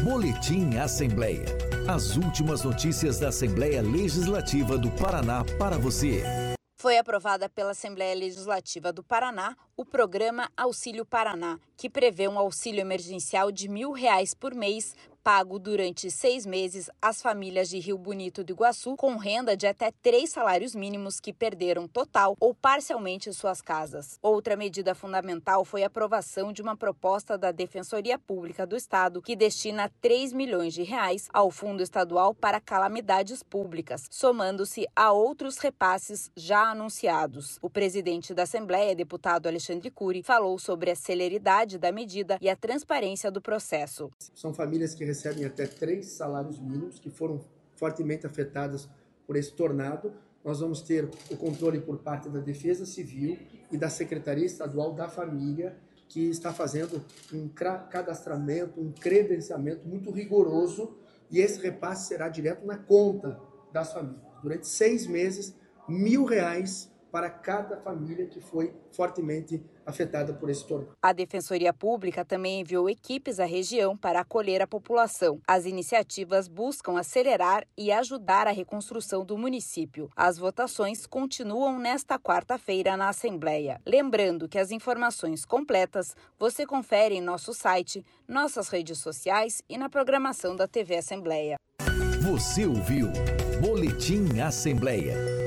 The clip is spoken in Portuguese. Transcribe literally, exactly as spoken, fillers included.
Boletim Assembleia. As últimas notícias da Assembleia Legislativa do Paraná para você. Foi aprovada pela Assembleia Legislativa do Paraná o programa Auxílio Paraná, que prevê um auxílio emergencial de mil reais por mês, pago durante seis meses às famílias de Rio Bonito do Iguaçu com renda de até três salários mínimos que perderam total ou parcialmente suas casas. Outra medida fundamental foi a aprovação de uma proposta da Defensoria Pública do Estado que destina três milhões de reais ao Fundo Estadual para calamidades públicas, somando-se a outros repasses já anunciados. O presidente da Assembleia, deputado Alexandre Cury, falou sobre a celeridade da medida e a transparência do processo. São famílias que recebem até três salários mínimos, que foram fortemente afetadas por esse tornado. Nós vamos ter o controle por parte da Defesa Civil e da Secretaria Estadual da Família, que está fazendo um cadastramento, um credenciamento muito rigoroso, e esse repasse será direto na conta das famílias. Durante seis meses, mil reais para cada família que foi fortemente afetada por esse tornado. A Defensoria Pública também enviou equipes à região para acolher a população. As iniciativas buscam acelerar e ajudar a reconstrução do município. As votações continuam nesta quarta-feira na Assembleia. Lembrando que as informações completas você confere em nosso site, nossas redes sociais e na programação da T V Assembleia. Você ouviu Boletim Assembleia.